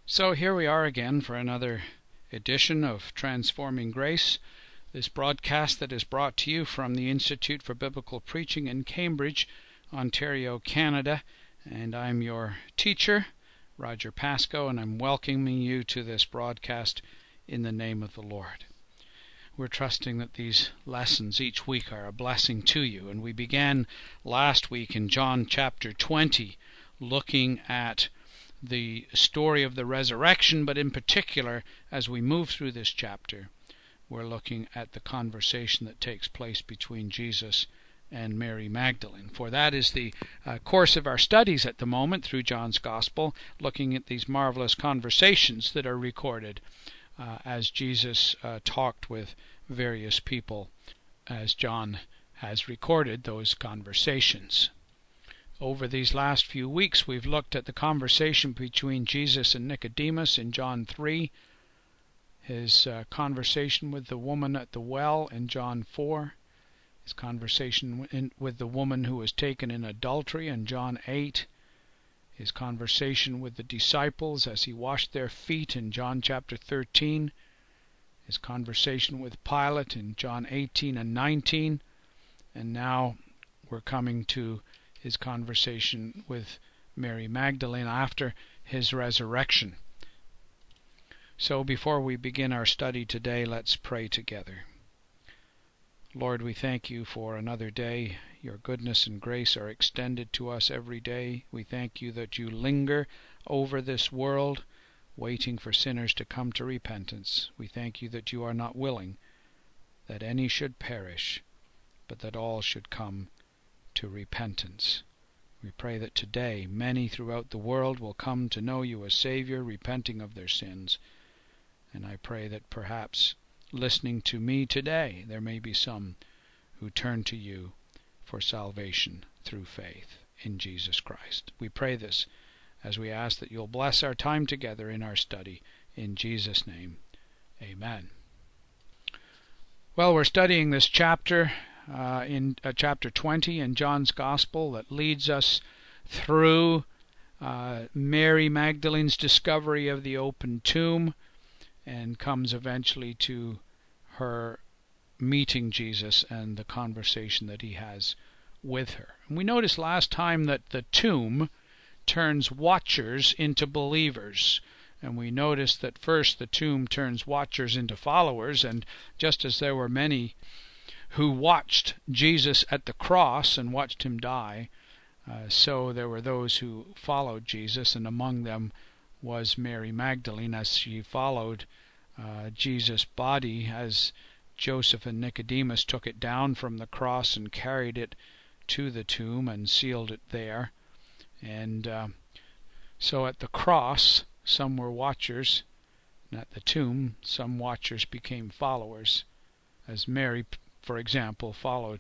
So here we are again for another edition of Transforming Grace, this broadcast that is brought to you from the Institute for Biblical Preaching in Cambridge, Ontario, Canada. And I'm your teacher, Roger Pascoe, and I'm welcoming you to this broadcast in the name of the Lord. We're trusting that these lessons each week are a blessing to you. And we began last week in John chapter 20, looking at the story of the resurrection, but in particular, as we move through this chapter, we're looking at the conversation that takes place between Jesus and Mary Magdalene. For that is the course of our studies at the moment through John's Gospel, looking at these marvelous conversations that are recorded as Jesus talked with various people, as John has recorded those conversations. Over these last few weeks, we've looked at the conversation between Jesus and Nicodemus in John 3, his conversation with the woman at the well in John 4, his conversation with the woman who was taken in adultery in John 8, his conversation with the disciples as he washed their feet in John chapter 13, his conversation with Pilate in John 18 and 19, and now we're coming to his conversation with Mary Magdalene after his resurrection. So before we begin our study today, let's pray together. Lord, we thank you for another day. Your goodness and grace are extended to us every day. We thank you that you linger over this world, waiting for sinners to come to repentance. We thank you that you are not willing that any should perish, but that all should come to repentance. We pray that today many throughout the world will come to know you as Savior, repenting of their sins. And I pray that perhaps listening to me today, there may be some who turn to you for salvation through faith in Jesus Christ. We pray this as we ask that you'll bless our time together in our study. In Jesus' name, amen. Well, we're studying this chapter in chapter 20 in John's Gospel that leads us through Mary Magdalene's discovery of the open tomb and comes eventually to her meeting Jesus and the conversation that he has with her. And we noticed last time that the tomb turns watchers into believers. And we noticed that first the tomb turns watchers into followers, and just as there were many who watched Jesus at the cross and watched him die, so there were those who followed Jesus, and among them was Mary Magdalene as she followed Jesus' body as Joseph and Nicodemus took it down from the cross and carried it to the tomb and sealed it there. And so at the cross some were watchers, and at the tomb some watchers became followers, as Mary, for example, followed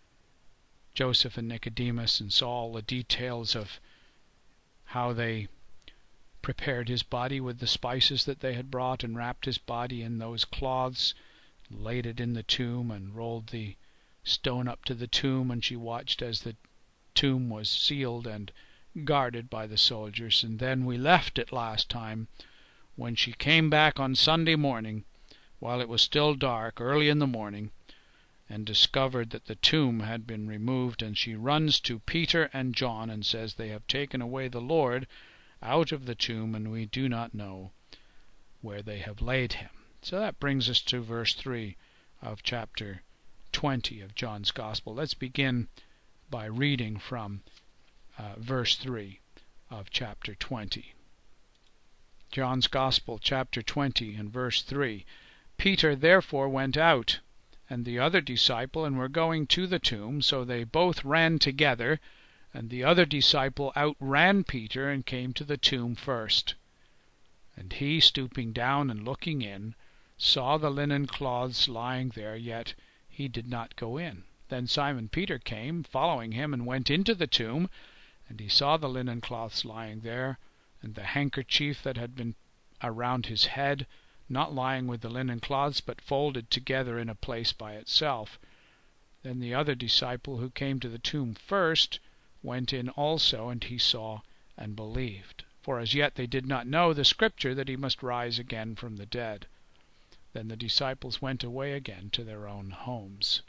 Joseph and Nicodemus and saw all the details of how they prepared his body with the spices that they had brought and wrapped his body in those cloths, laid it in the tomb and rolled the stone up to the tomb, and she watched as the tomb was sealed and guarded by the soldiers. And then we left it last time when she came back on Sunday morning while it was still dark, early in the morning, and discovered that the tomb had been removed, and she runs to Peter and John and says, "They have taken away the Lord out of the tomb, and we do not know where they have laid him." So that brings us to verse 3 of chapter 20 of John's Gospel. Let's begin by reading from verse 3 of chapter 20. John's Gospel, chapter 20, and verse 3. Peter therefore went out, and the other disciple, and were going to the tomb. So they both ran together, and the other disciple outran Peter and came to the tomb first. And he, stooping down and looking in, saw the linen cloths lying there, yet he did not go in. Then Simon Peter came, following him, and went into the tomb, and he saw the linen cloths lying there, and the handkerchief that had been around his head, not lying with the linen cloths, but folded together in a place by itself. Then the other disciple who came to the tomb first went in also, and he saw and believed. for as yet they did not know the Scripture that he must rise again from the dead. Then the disciples went away again to their own homes.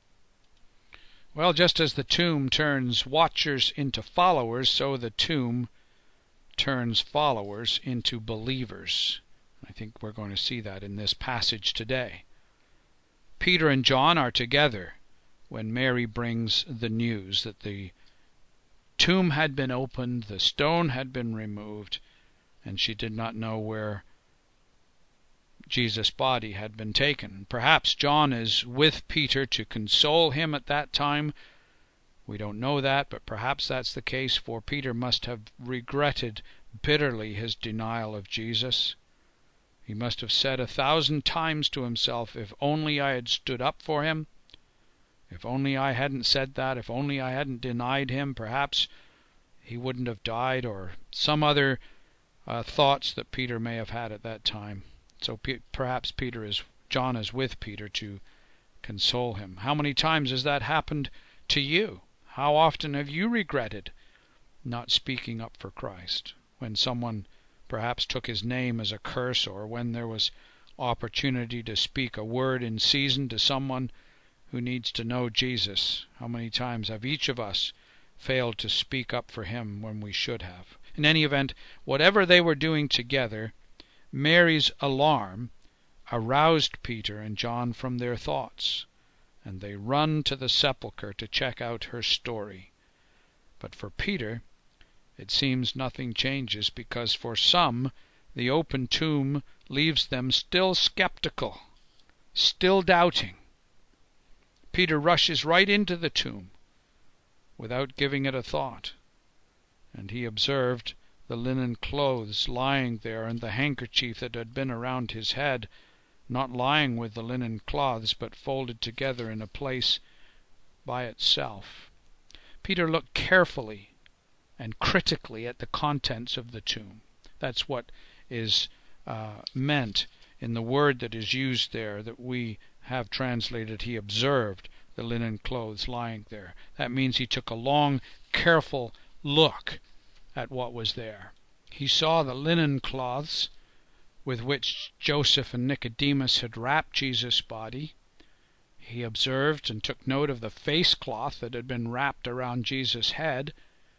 Well, just as the tomb turns watchers into followers, so the tomb turns followers into believers. I think we're going to see that in this passage today. Peter and John are together when Mary brings the news that the tomb had been opened, the stone had been removed, and she did not know where Jesus' body had been taken. Perhaps John is with Peter to console him at that time. We don't know that, but perhaps that's the case, for Peter must have regretted bitterly his denial of Jesus. He must have said 1,000 times to himself, if only I had stood up for him, if only I hadn't said that, if only I hadn't denied him, perhaps he wouldn't have died, or some other thoughts that Peter may have had at that time. So perhaps John is with Peter to console him. How many times has that happened to you? How often have you regretted not speaking up for Christ when someone perhaps took his name as a curse, or when there was opportunity to speak a word in season to someone who needs to know Jesus? How many times have each of us failed to speak up for him when we should have? In any event, whatever they were doing together, Mary's alarm aroused Peter and John from their thoughts, and they run to the sepulchre to check out her story. But for Peter, it seems nothing changes, because for some, the open tomb leaves them still skeptical, still doubting. Peter rushes right into the tomb without giving it a thought, and he observed the linen clothes lying there, and the handkerchief that had been around his head, not lying with the linen cloths, but folded together in a place by itself. Peter looked carefully and critically at the contents of the tomb. That's what is meant in the word that is used there, that we have translated, he observed the linen clothes lying there. That means he took a long, careful look at what was there. He saw the linen cloths with which Joseph and Nicodemus had wrapped Jesus' body. He observed and took note of the face cloth that had been wrapped around Jesus' head,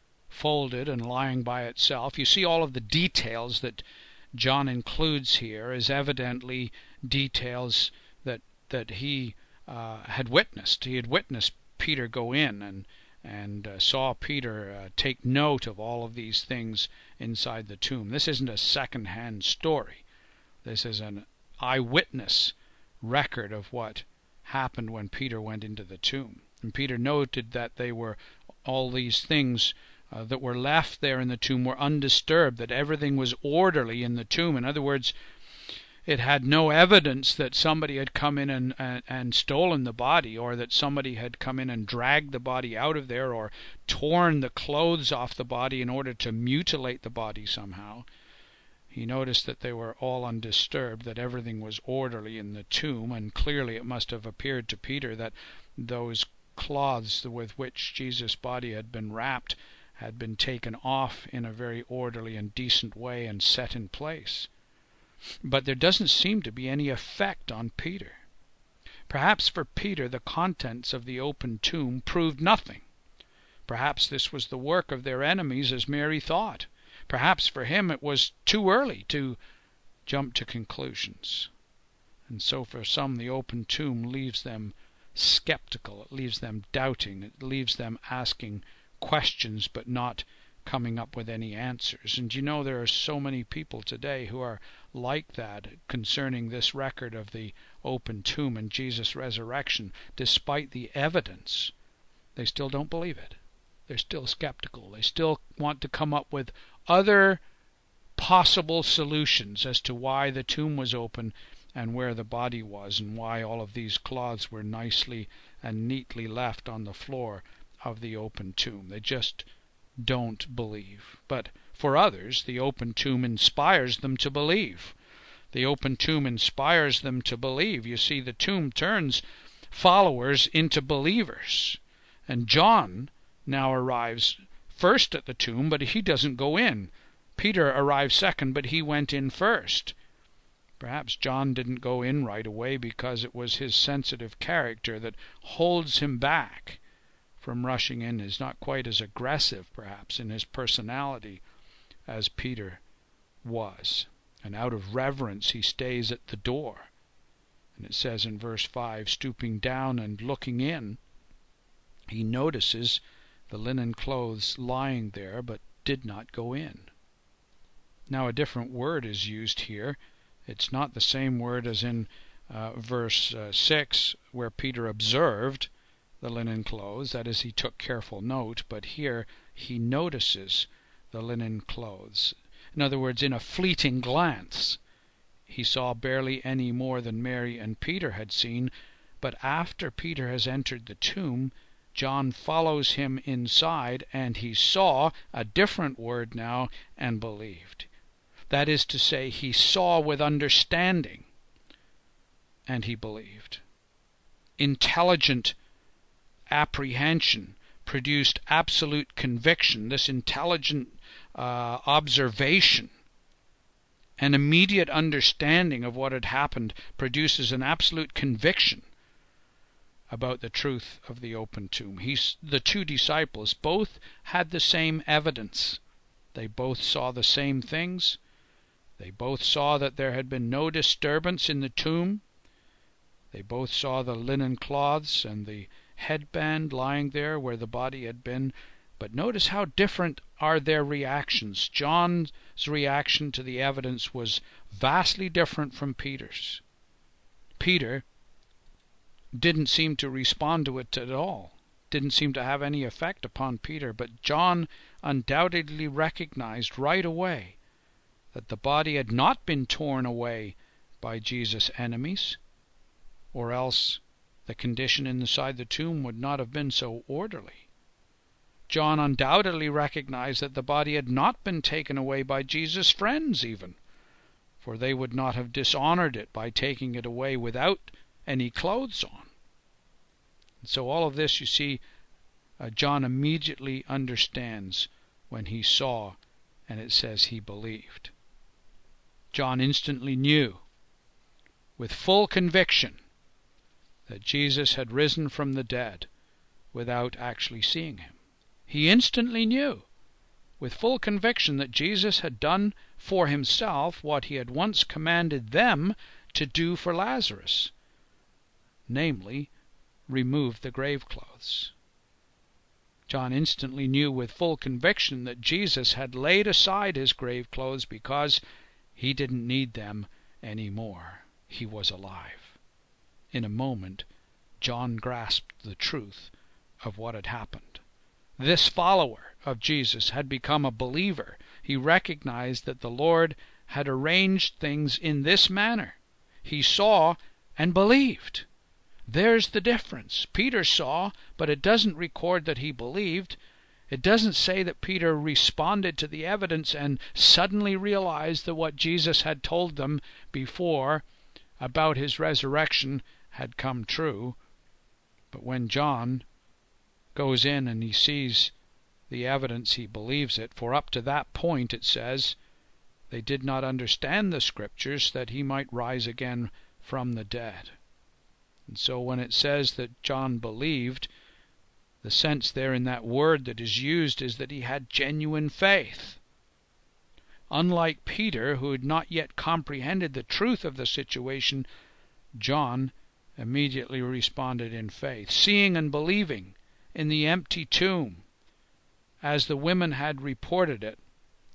folded and lying by itself. You see, all of the details that John includes here is evidently details that he had witnessed. He had witnessed Peter go in and saw Peter take note of all of these things inside the tomb. This isn't a second-hand story. This is an eyewitness record of what happened when Peter went into the tomb. And Peter noted that all these things that were left there in the tomb were undisturbed, that everything was orderly in the tomb. In other words, it had no evidence that somebody had come in and stolen the body, or that somebody had come in and dragged the body out of there, or torn the clothes off the body in order to mutilate the body somehow. He noticed that they were all undisturbed, that everything was orderly in the tomb, and clearly it must have appeared to Peter that those cloths with which Jesus' body had been wrapped had been taken off in a very orderly and decent way and set in place. But there doesn't seem to be any effect on Peter. Perhaps for Peter the contents of the open tomb proved nothing. Perhaps this was the work of their enemies, as Mary thought. Perhaps for him it was too early to jump to conclusions. And so for some, the open tomb leaves them skeptical. It leaves them doubting. It leaves them asking questions but not coming up with any answers. And you know, there are so many people today who are like that concerning this record of the open tomb and Jesus' resurrection. Despite the evidence, they still don't believe it. They're still skeptical. They still want to come up with other possible solutions as to why the tomb was open and where the body was, and why all of these cloths were nicely and neatly left on the floor of the open tomb. They just don't believe. But for others, the open tomb inspires them to believe. The open tomb inspires them to believe. You see, the tomb turns followers into believers. And John now arrives first at the tomb, but he doesn't go in. Peter arrived second, but he went in first. Perhaps John didn't go in right away because it was his sensitive character that holds him back from rushing in. He's not quite as aggressive, perhaps, in his personality as Peter was. And out of reverence he stays at the door. And it says in verse 5, stooping down and looking in, he notices the linen clothes lying there, but did not go in. Now a different word is used here. It's not the same word as in verse 6, where Peter observed the linen clothes. That is, he took careful note. But here he notices the linen clothes. In other words, in a fleeting glance, he saw barely any more than Mary and Peter had seen. But after Peter has entered the tomb, John follows him inside, and he saw, a different word now, and believed. That is to say, he saw with understanding, and he believed. Intelligent apprehension produced absolute conviction. This intelligent observation, an immediate understanding of what had happened, produces an absolute conviction about the truth of the open tomb. The two disciples both had the same evidence. They both saw the same things. They both saw that there had been no disturbance in the tomb. They both saw the linen cloths and the headband lying there where the body had been. But notice how different are their reactions. John's reaction to the evidence was vastly different from Peter's. Peter didn't seem to respond to it at all. Didn't seem to have any effect upon Peter. But John undoubtedly recognized right away that the body had not been torn away by Jesus' enemies, or else the condition inside the tomb would not have been so orderly. John undoubtedly recognized that the body had not been taken away by Jesus' friends even, for they would not have dishonored it by taking it away without any clothes on. And so all of this, you see, John immediately understands when he saw, and it says he believed. John instantly knew, with full conviction, that Jesus had risen from the dead without actually seeing him. He instantly knew, with full conviction, that Jesus had done for himself what he had once commanded them to do for Lazarus, namely, remove the grave clothes. John instantly knew with full conviction that Jesus had laid aside his grave clothes because he didn't need them any more. He was alive. In a moment, John grasped the truth of what had happened. This follower of Jesus had become a believer. He recognized that the Lord had arranged things in this manner. He saw and believed. There's the difference. Peter saw, but it doesn't record that he believed. It doesn't say that Peter responded to the evidence and suddenly realized that what Jesus had told them before about his resurrection had come true. But when John goes in and he sees the evidence, he believes it. For up to that point, it says, they did not understand the Scriptures that he might rise again from the dead. And so when it says that John believed, the sense there in that word that is used is that he had genuine faith. Unlike Peter, who had not yet comprehended the truth of the situation, John immediately responded in faith, seeing and believing in the empty tomb, as the women had reported it,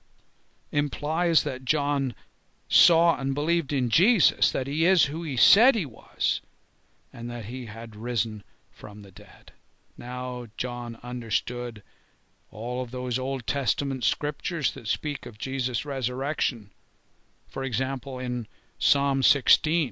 implies that John saw and believed in Jesus, that he is who he said he was, and that he had risen from the dead. Now John understood all of those Old Testament scriptures that speak of Jesus' resurrection. For example, in Psalm 16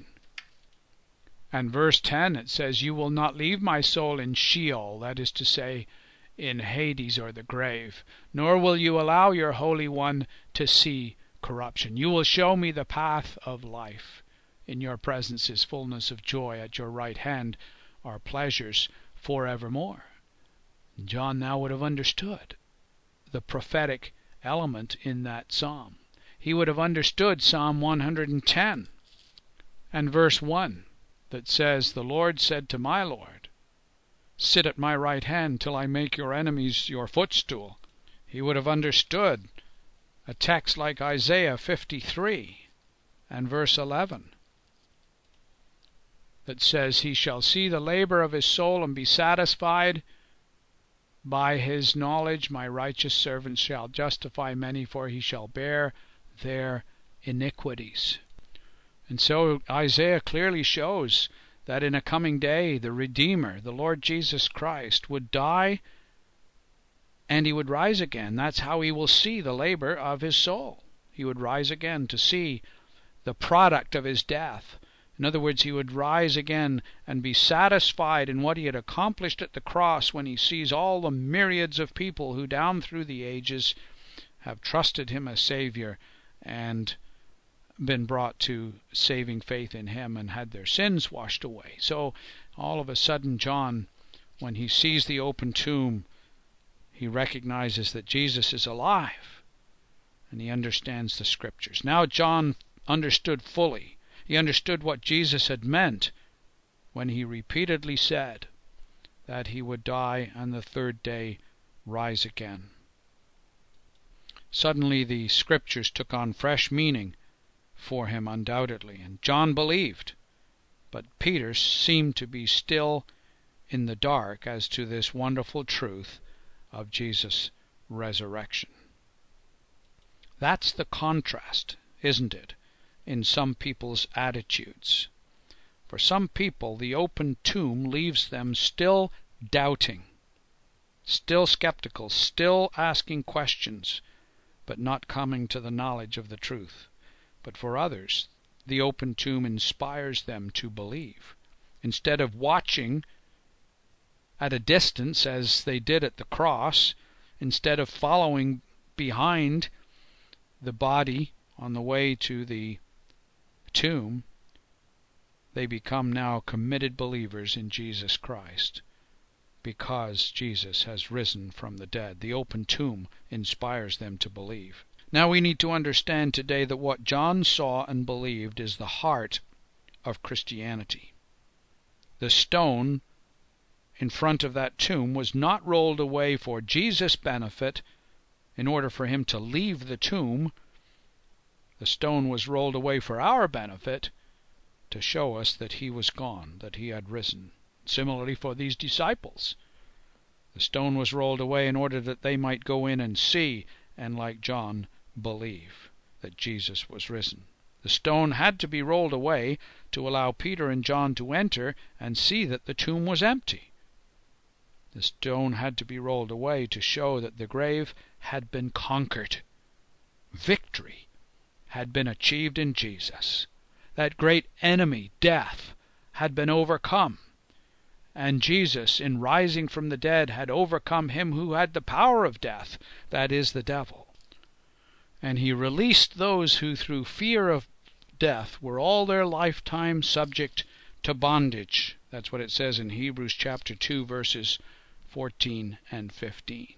and verse 10, it says, "You will not leave my soul in Sheol," that is to say, in Hades or the grave, "nor will you allow your Holy One to see corruption. You will show me the path of life. In your presence is fullness of joy. At your right hand are pleasures forevermore." John now would have understood the prophetic element in that psalm. He would have understood Psalm 110 and verse 1 that says, "The Lord said to my Lord, sit at my right hand till I make your enemies your footstool." He would have understood a text like Isaiah 53 and verse 11 that says, "He shall see the labor of his soul and be satisfied. By his knowledge my righteous servant shall justify many, for he shall bear their iniquities." And so Isaiah clearly shows that in a coming day the Redeemer, the Lord Jesus Christ, would die and he would rise again. That's how he will see the labor of his soul. He would rise again to see the product of his death. In other words, he would rise again and be satisfied in what he had accomplished at the cross when he sees all the myriads of people who down through the ages have trusted him as Savior and been brought to saving faith in him and had their sins washed away. So all of a sudden John, when he sees the open tomb, he recognizes that Jesus is alive and he understands the Scriptures. Now John understood fully. He understood what Jesus had meant when he repeatedly said that he would die and the third day rise again. Suddenly the Scriptures took on fresh meaning for him, undoubtedly, and John believed. But Peter seemed to be still in the dark as to this wonderful truth of Jesus' resurrection. That's the contrast, isn't it, in some people's attitudes. For some people, the open tomb leaves them still doubting, still skeptical, still asking questions, but not coming to the knowledge of the truth. But for others, the open tomb inspires them to believe. Instead of watching at a distance as they did at the cross, instead of following behind the body on the way to the tomb, they become now committed believers in Jesus Christ because Jesus has risen from the dead. The open tomb inspires them to believe. Now we need to understand today that what John saw and believed is the heart of Christianity. The stone in front of that tomb was not rolled away for Jesus' benefit in order for him to leave the tomb. The stone was rolled away for our benefit to show us that he was gone, that he had risen. Similarly for these disciples. The stone was rolled away in order that they might go in and see and, like John, believe that Jesus was risen. The stone had to be rolled away to allow Peter and John to enter and see that the tomb was empty. The stone had to be rolled away to show that the grave had been conquered. Victory had been achieved in Jesus. That great enemy, death, had been overcome. And Jesus, in rising from the dead, had overcome him who had the power of death, that is, the devil. And he released those who through fear of death were all their lifetime subject to bondage. That's what it says in Hebrews chapter 2, verses 14 and 15.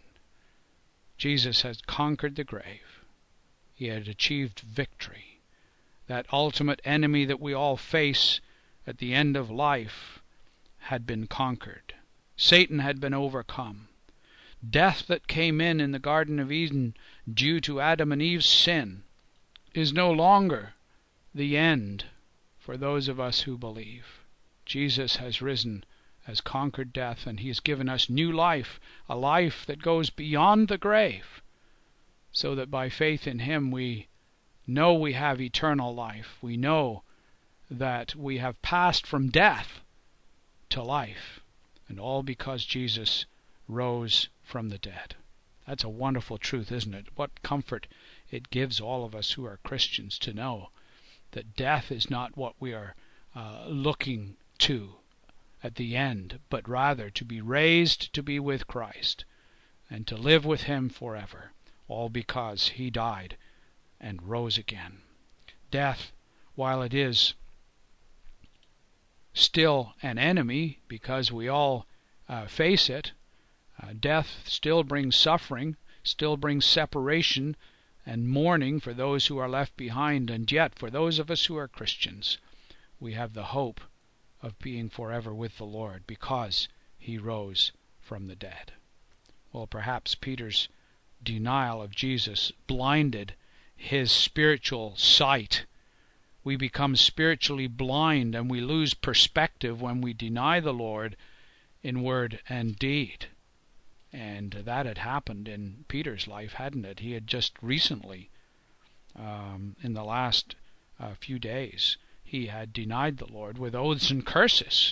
Jesus had conquered the grave. He had achieved victory. That ultimate enemy that we all face at the end of life had been conquered. Satan had been overcome. Death that came in the Garden of Eden due to Adam and Eve's sin is no longer the end for those of us who believe. Jesus has risen, has conquered death, and he has given us new life, a life that goes beyond the grave, so that by faith in him we know we have eternal life. We know that we have passed from death to life, and all because Jesus rose from the dead. That's a wonderful truth, isn't it? What comfort it gives all of us who are Christians to know that death is not what we are looking to at the end, but rather to be raised to be with Christ and to live with him forever, all because he died and rose again. Death, while it is still an enemy because we all face it, death still brings suffering, still brings separation and mourning for those who are left behind, and yet for those of us who are Christians, we have the hope of being forever with the Lord because he rose from the dead. Well, perhaps Peter's denial of Jesus blinded his spiritual sight. We become spiritually blind and we lose perspective when we deny the Lord in word and deed. And that had happened in Peter's life, hadn't it? He had just recently, in the last few days, he had denied the Lord with oaths and curses.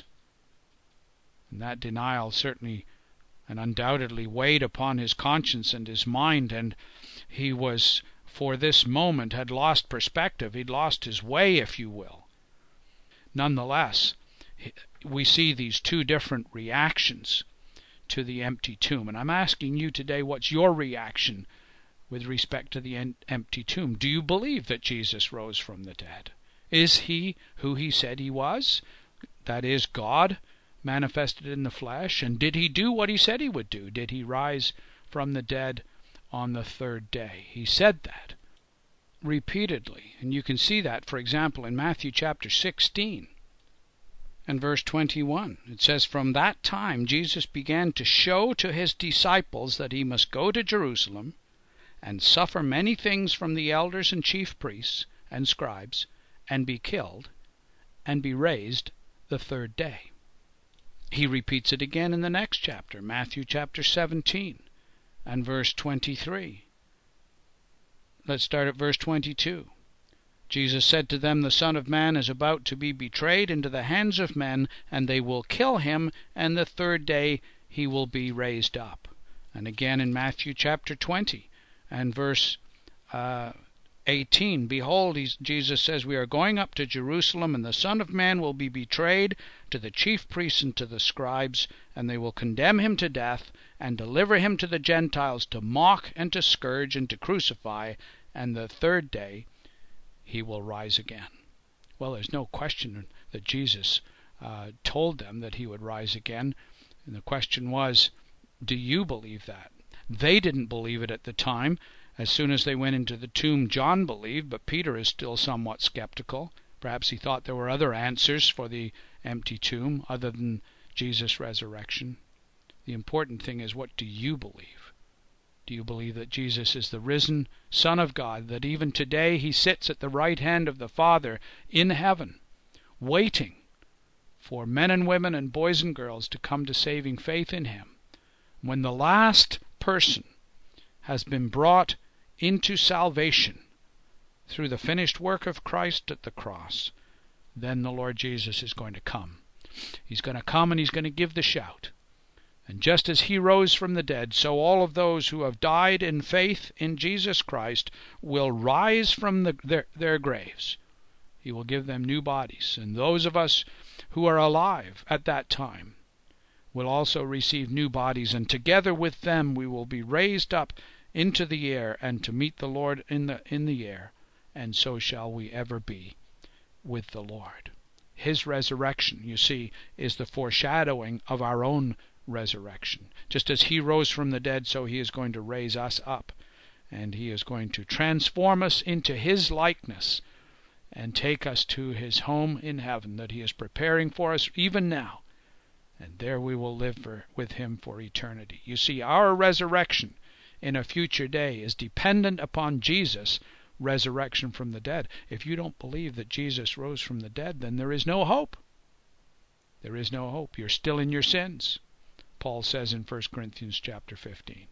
And that denial certainly and undoubtedly weighed upon his conscience and his mind, and he was, for this moment, had lost perspective. He'd lost his way, if you will. Nonetheless, we see these two different reactions to the empty tomb. And I'm asking you today, what's your reaction with respect to the empty tomb? Do you believe that Jesus rose from the dead? Is he who he said he was? That is, God manifested in the flesh. And did he do what he said he would do? Did he rise from the dead on the third day? He said that repeatedly. And you can see that, for example, in Matthew chapter 16. And verse 21, it says, "From that time Jesus began to show to his disciples that he must go to Jerusalem and suffer many things from the elders and chief priests and scribes, and be killed, and be raised the third day." He repeats it again in the next chapter, Matthew chapter 17 and verse 23. Let's start at verse 22. Jesus said to them, "The Son of Man is about to be betrayed into the hands of men, and they will kill him, and the third day he will be raised up." And again in Matthew chapter 20 and verse 18, "Behold," Jesus says, "we are going up to Jerusalem, and the Son of Man will be betrayed to the chief priests and to the scribes, and they will condemn him to death, and deliver him to the Gentiles to mock and to scourge and to crucify, and the third day he will rise again." Well, there's no question that Jesus told them that he would rise again. And the question was, do you believe that? They didn't believe it at the time. As soon as they went into the tomb, John believed, but Peter is still somewhat skeptical. Perhaps he thought there were other answers for the empty tomb other than Jesus' resurrection. The important thing is, what do you believe? Do you believe that Jesus is the risen Son of God, that even today he sits at the right hand of the Father in heaven, waiting for men and women and boys and girls to come to saving faith in him? When the last person has been brought into salvation through the finished work of Christ at the cross, then the Lord Jesus is going to come. He's going to come and he's going to give the shout. And just as he rose from the dead, so all of those who have died in faith in Jesus Christ will rise from their graves. He will give them new bodies. And those of us who are alive at that time will also receive new bodies. And together with them we will be raised up into the air and to meet the Lord in the air. And so shall we ever be with the Lord. His resurrection, you see, is the foreshadowing of our own resurrection. Just as he rose from the dead, so he is going to raise us up, and he is going to transform us into his likeness and take us to his home in heaven that he is preparing for us even now, and there we will live with him for eternity. You see, our resurrection in a future day is dependent upon Jesus' resurrection from the dead. If you don't believe that Jesus rose from the dead, then there is no hope. There is no hope. You're still in your sins, Paul says in 1 Corinthians chapter 15.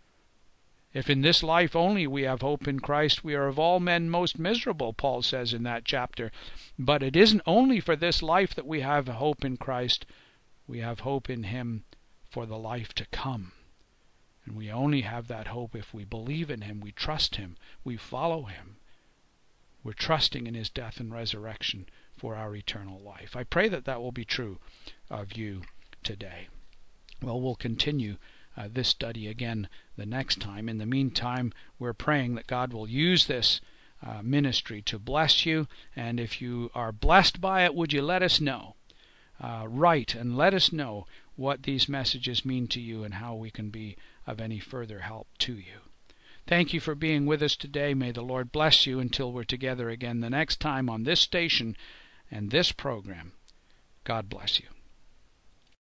If in this life only we have hope in Christ, we are of all men most miserable, Paul says in that chapter. But it isn't only for this life that we have hope in Christ. We have hope in him for the life to come. And we only have that hope if we believe in him, we trust him, we follow him. We're trusting in his death and resurrection for our eternal life. I pray that that will be true of you today. Well, we'll continue this study again the next time. In the meantime, we're praying that God will use this ministry to bless you. And if you are blessed by it, would you let us know? Write and let us know what these messages mean to you and how we can be of any further help to you. Thank you for being with us today. May the Lord bless you until we're together again the next time on this station and this program. God bless you.